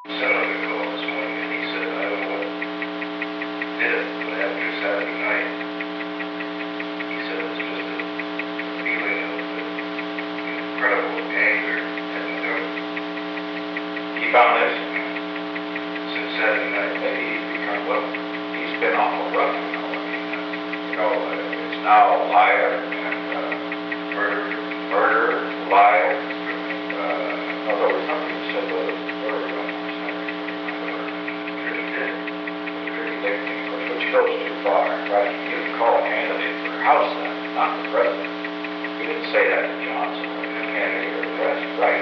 senator called this morning, and he said, I don't know what did it, but after Saturday night, he said it's just a feeling of incredible anger at the government. He found this? Since Saturday night. Maybe he's become, well, he's been awful rough, you know. It's now liar and murder, liar. Although there was something that said the murder on Saturday. Pretty good. Pretty dictating, which goes too far, right? You can call a candidate for House that, not the president. You didn't say that to Johnson, or the candidate or the president, right?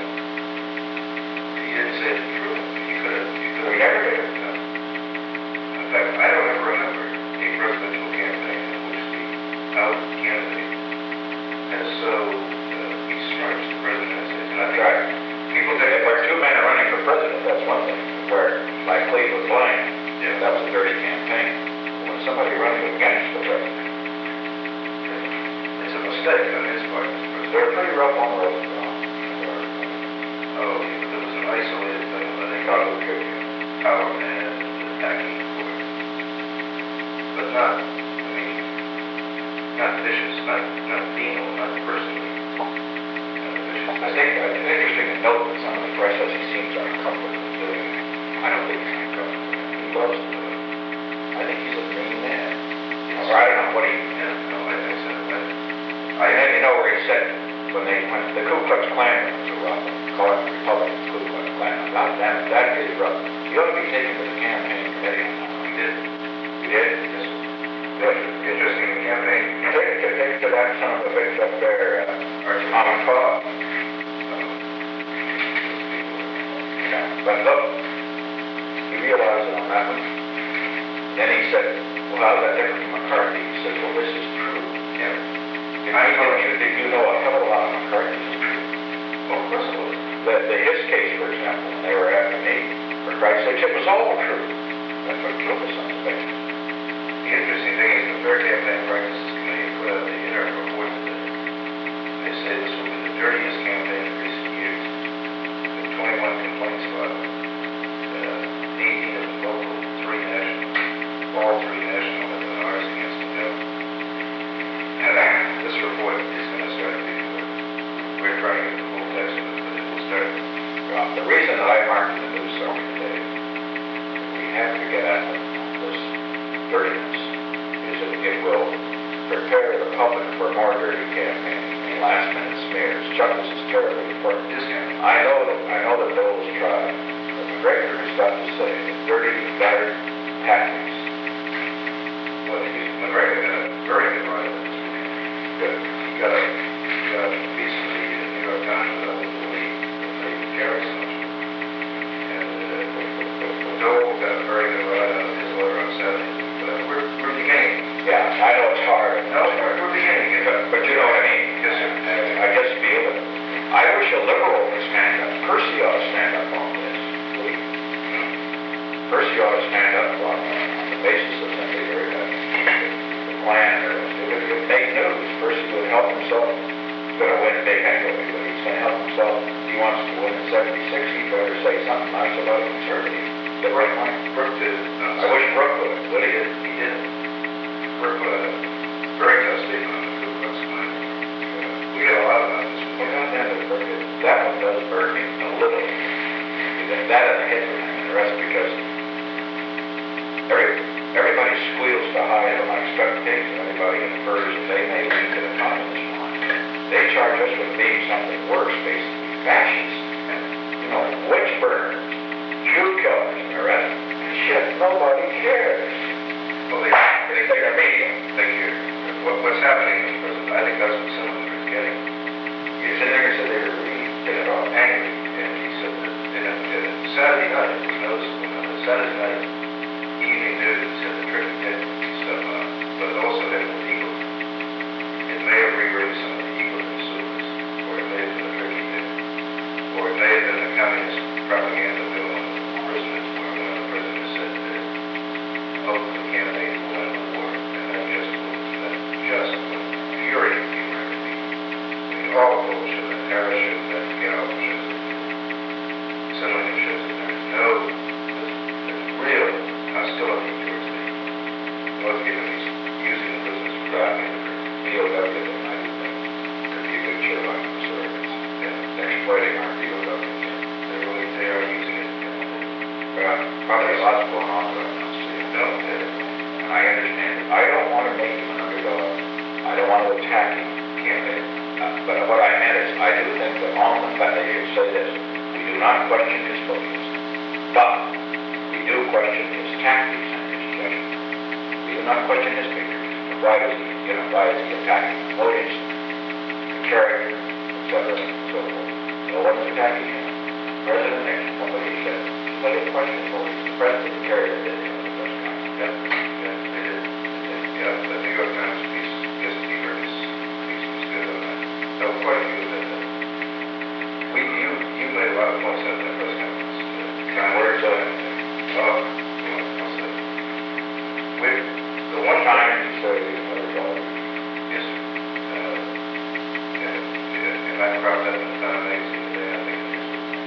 He didn't say the truth. He could have. We never did. In fact, I don't ever remember a presidential campaign in which the out candidate has so besmirched the president. And I think people think if there are two men running for president, that's one thing. Where, like Cleveland Blaine, that was a dirty campaign. When somebody running against the president, it's a mistake on his part. They're pretty rough on Roosevelt. Oh, but there was an isolated thing where they got Probably could be. power man attacking the court. But not, I mean, not vicious, not venal, not personally vicious. I think it's interesting to note that some of the press says he seems uncomfortable doing it. I don't think he's uncomfortable. He loves to do it. I think he's a mean man. Or I don't know what he... Yeah, no, I think so. You know where he said when the Ku Klux Klan was around, call it the Republican Ku Klux Klan, about that is rough. You ought to be taken to the campaign committee on that. We did. You did? Yes. Good. Interesting campaign. Take to that son of a bitch up there, Archie Cobb. Yeah, but look, he realized it on that one. Then he said, well, how's that different from McCarthy? He said, well, this is true. Yeah. Did you know a hell of a lot of McCarthy's is true? Well, of course it was. His case, for example, when they were after me, for Christ's sake, it was all true. That's what killed the son of a bitch. The interesting thing is the Fair Campaign Practices Committee put out the interim report today. They say this will be the dirtiest campaign in recent years. With 21 complaints about 18 of the local, 3 national, all 3 national have been ours against the government. This report is going to start to be good. We're trying to get the full text of it, but it will start. The reason that I marked the news summary today, we have to get at this dirtiness, is that it will prepare the public for more dirty campaigns and last-minute smears. Chuck, this is terribly important. I know that Bill was tried, but McGregor has got to say dirty, battered tactics. Well, McGregor got a very good run at this weekend. Good. He got a piece of the New York Times that I would believe that they would carry so much. And Dole got a very good run out of his order on Saturday. But we're beginning. Yeah, I know it's hard. No, we're beginning. But you know what I mean? Yes, sir. I just feel that I wish a liberal would stand up. Percy ought to stand up on this. Percy ought to stand up on the basis of simply the plan. Or it would make news. Percy would help himself. He's going to win big anyway, but he's going to help himself. If he wants to win in 76, he better say something nice about a conservative. Get right, Mike. Brooke did. I wish Brooke would. What he did. He did. Brooke put a very tough statement on the Ku Klux Klan. We get a lot of that. That one does burn me a little. That and the Hitler thing and the rest, because everybody squeals to hide on expectation. Everybody infers that they may lead to the communist line. They charge us with being something worse, basically fascists. And, you know, witch burners, Jew killers, and the rest. And shit, nobody cares. Well, they take our media. They care. What's happening in prison, I think that's what some of them are getting. You sit there and said they were really getting off Angry. And he said that Saturday night, it was noticeable. Saturday night evening news had the Turkey Head stuff on, but it also had the Eagle. It may have reworked some of the Eagle consumers, or it may have been the Turkey Head. most given he's using the business for driving it. BOW, then I do think there'd be a good chill on the service. And exploiting our BOW. They are using it. Probably lots going on right now, see. No, And I understand it. I don't want to make him an underdog. I don't want to attack him. But what I meant is, I do think that on the fact, they should say this, we do not question his motives, but we do question his tactics and his judgment. We do not question his figures. Why is he attacking the motives, the character, etc., and so forth? No one's attacking him. President Nixon, somebody said, somebody questioned motives. The president didn't carry the bid on the press conference. they did. Yeah, the New York Times piece, just Peter's piece was good on that. So quite a few of them. You made a lot of points at that press conference. Kind of words on it. I'll say. With the one Time time, to say $100. yes, and I cropped up in the Time magazine today, I think it is.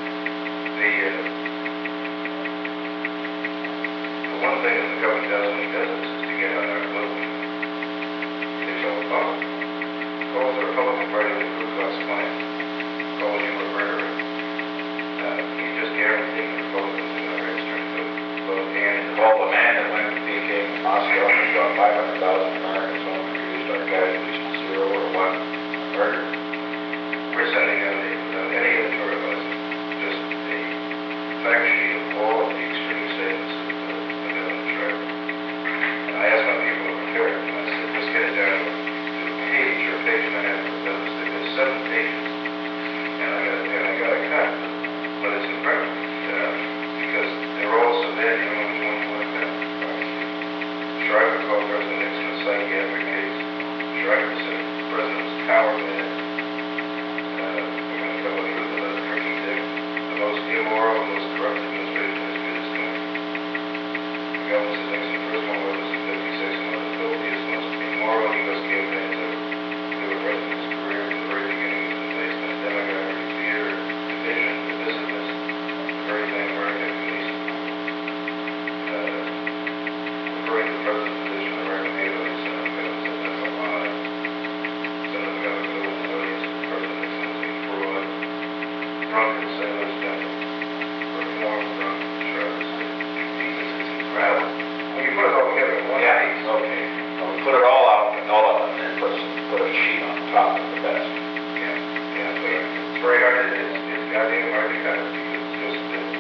The one thing that the government does when he does this is to get on our movement. It's all calls the Republican Party the Ku Klux Klan, calls you a murderer. He's just guaranteeing the Republicans in our turn to vote and Well, the man that went to Peking and Moscow and shot 500,000 Americans home and reduced our casualties to 0 or 1 murder. we're sending out without any editorializing, just a fact sheet of all of the extreme statements of Governor Trump. And I asked my people to prepare it, and I said, just get it down to a page or a page and a half of those. There's 7 pages, and I got a cut, but it's incredible because they're all so bad, you don't know which one you want to cut. Shriver called President Nixon a psychiatric case. Shriver said the president was power mad. We're going to go through the drinking thing. The most immoral, the most corrupt administration in history. The government said Nixon first one was in 56 and one of the filthiest, most immoral U.S. campaigns ever. We were president's career from the very beginning was based on demagoguery, fear, division, divisiveness, the very thing America needs. Referring to the president's position, American people in the Senate, the government said that's a lie. Senate the government told the audience that President Nixon was a fraud. Drunken sailors done reform drunk Shriver said, Jesus, it's incredible. When you put it all together in one piece, Okay. Well, we put it all out, and all of it, and then put a sheet on top of the best. but it's very hard. It's goddamn hard to cut it because it's just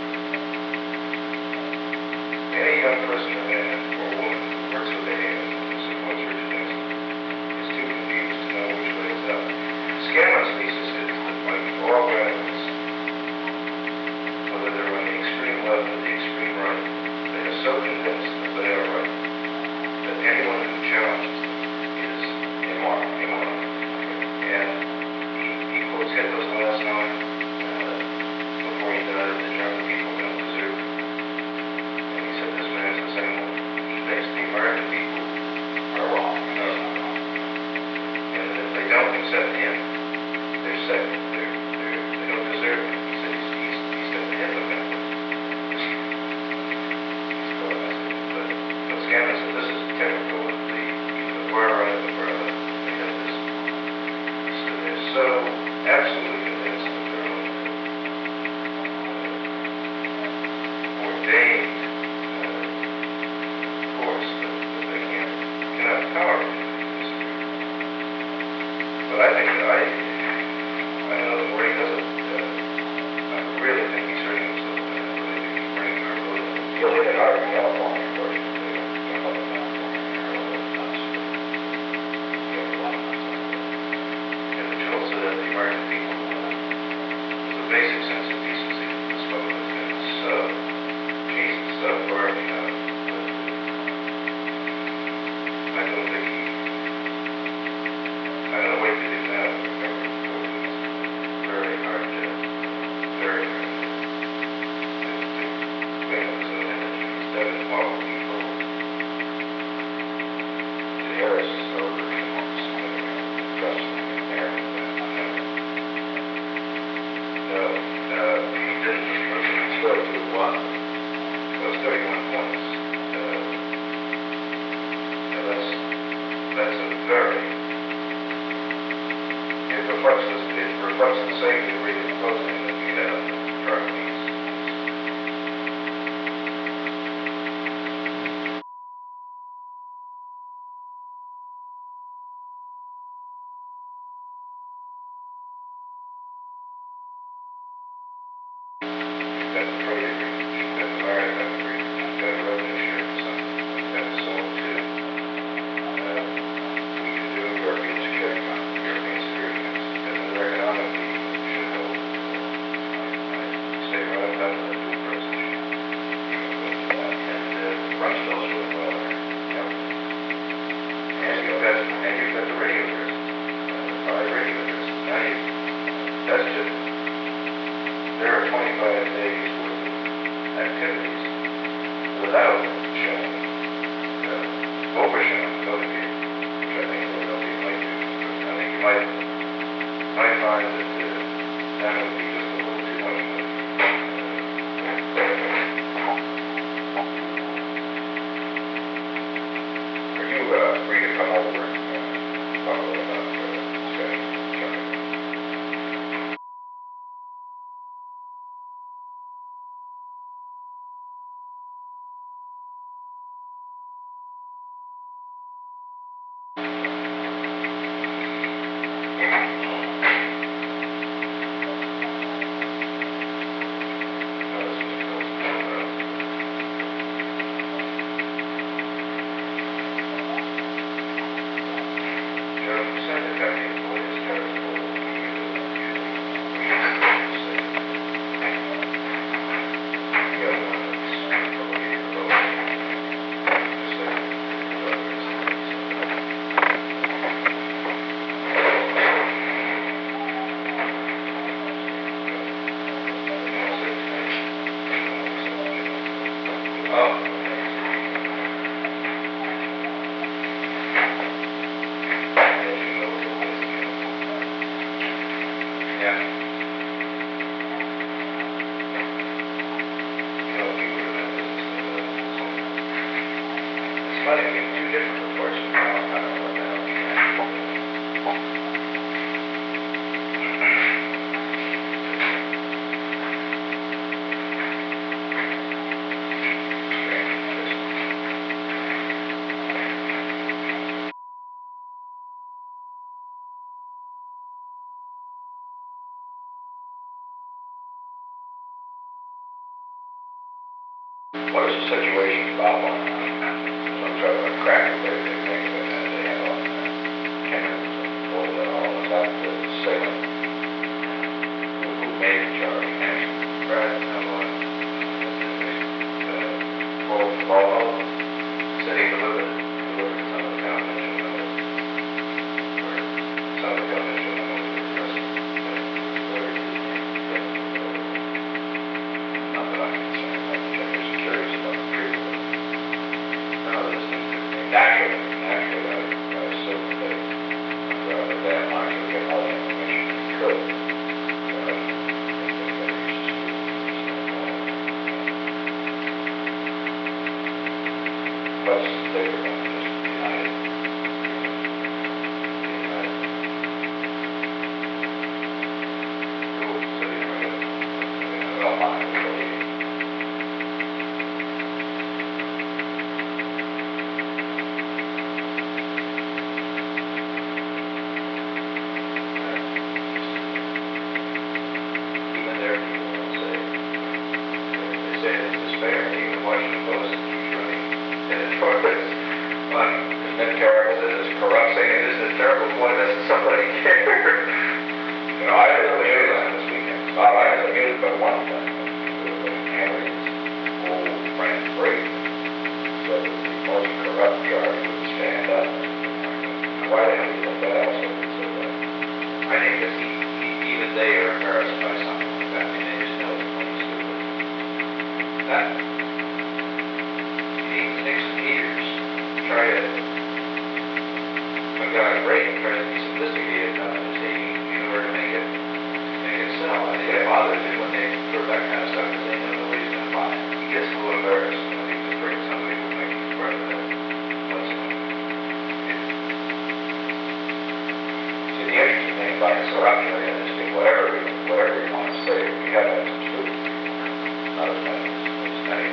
any young person or man or woman who works with their hands and supports Richard Nixon is too confused to know which way is up. Scanlon's thesis is that like all radicals, whether they're on the extreme left or the extreme right, they are so convinced that they are right that anyone who challenges them is immoral. And he quotes Hitler's last line before he died, the German people don't deserve it. And he said this man's the same one. He thinks the American people are wrong. And that if they don't accept him, they're second. They don't deserve him. He said he's got the Hitler method. But Scanlon said this is typical of the far right and the far left. They have this. So they're so absolutely convinced of their own ordained course that they cannot tolerate this. But I think that I don't know the word he does it. I really think he's hurting himself. I really think he's bringing our vote. You'll hit it hard in California, of course. They don't love California. They're nuts. You have a lot of nuts out there. And the Joel said that the American people, there's a basic sense of decency that this fellow has been so, Jesus, so far beyond. I don't think I don't know what to do now. might find that that would be just a little too much. Are you free to come over and talk a little about discussion? Funny, I mean, two different reports from now, I don't know what the hell. What is the situation about one? Some sort of a crack that they make that they have on there. Chemicals and oil and all of that, the sailing. Who made the charge? National? Brad, Paul. said he delivered some of the confidential memos, or some of the confidential memos were present. Not that I'm concerned about the check, just curious about the treatment. No, there's no. Naturally, I assume that rather than I could get all the information they could. What's the bigger one? Just United. Cool, so you know, Well, mine was really. even their people will say, they say it's despair, even the Washington Post keeps running editorials on, Isn't it terrible? this is corrupt, saying it isn't it terrible, why doesn't somebody care? You know, I was amused this weekend. Well, I was amused by one thing. Henry's old friend Brady said that the most corrupt charge would stand up. Why the hell do you think that also would say that? I think that even they are embarrassed by something like that, I mean, they just know it's plain stupid. That, even Nixon haters try to, a guy Reagan tries to be sophisticated enough to say, in order to make it sell, and they get bothered too when they throw that kind of stuff, because they know nobody's gonna buy it. He gets a little embarrassed, and I think he's afraid somebody will make him part of that. See, the interesting thing about the corruption is that whatever you want to say, we have had some truth. Not as many as many.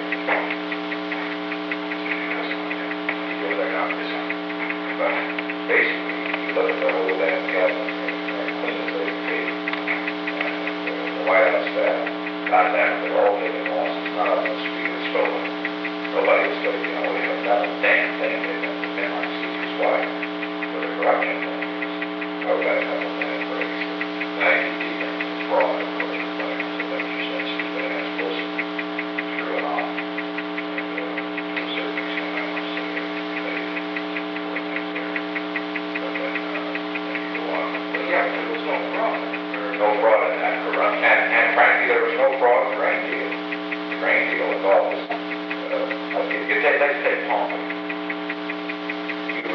You're there not this one. But basically, you look at the whole damn cabinet, and clean as they paid. And the White House staff, not that, they're all taking losses, none of them speak stolen. Nobody was going, we haven't done a damn thing. They've been on Caesar's wife for the corruption thing. Oh, we got a couple of minutes breaks. IPD and fraud, of course, reflecting so that you said stupid ass Wilson threw it on. And to a certain extent, I must say that they did poor things there. But then you go on. Well, yeah, there was no fraud. No fraud in that corruption. And frankly, there was no fraud in the grain deal. The grain deal involved this. Let's take Palmer. You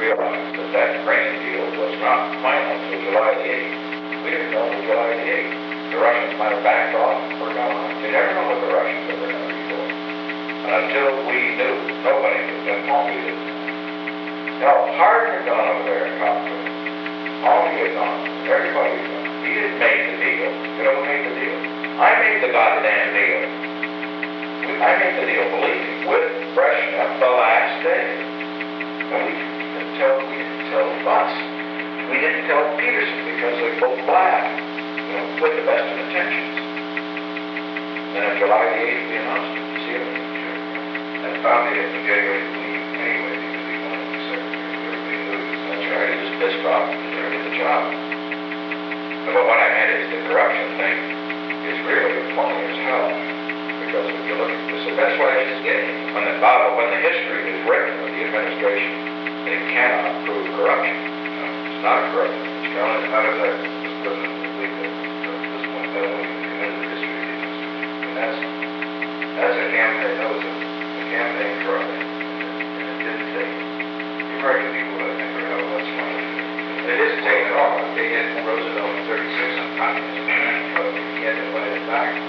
realized that that grain deal was not final until July the 8th. We didn't know until July the 8th. The Russians might have backed off or gone. You never know what the Russians are going to be doing. And until we knew, nobody knew, and Paul knew. Now, Hardin had gone over there and talked to him. All he had gone, everybody had gone. He didn't make the deal. You know who made the deal? I made the goddamn deal. I made the deal, believe me, with Brezhnev the last day. And we didn't tell Butz. We didn't tell Peterson because they both laughed, with the best of intentions. And on July the 8th, we announced it. See it? And finally, at the January leave anyway, because he wanted to be secretary. Everybody knew he was That's right, he was pissed off to get the job. But what I meant is the corruption thing is really funny as hell. Because if you look at this, that's what I just getting. When the history is written of the administration, they cannot prove corruption. No, it's not corruption. It's counted. How does that president believe that at this point that only committed history of the administration? And that's a campaign. That was a campaign fraud. And it didn't take the American people, I think, are how much money. It is taken off. They had Roosevelt in 36 on communism. He had to let it back.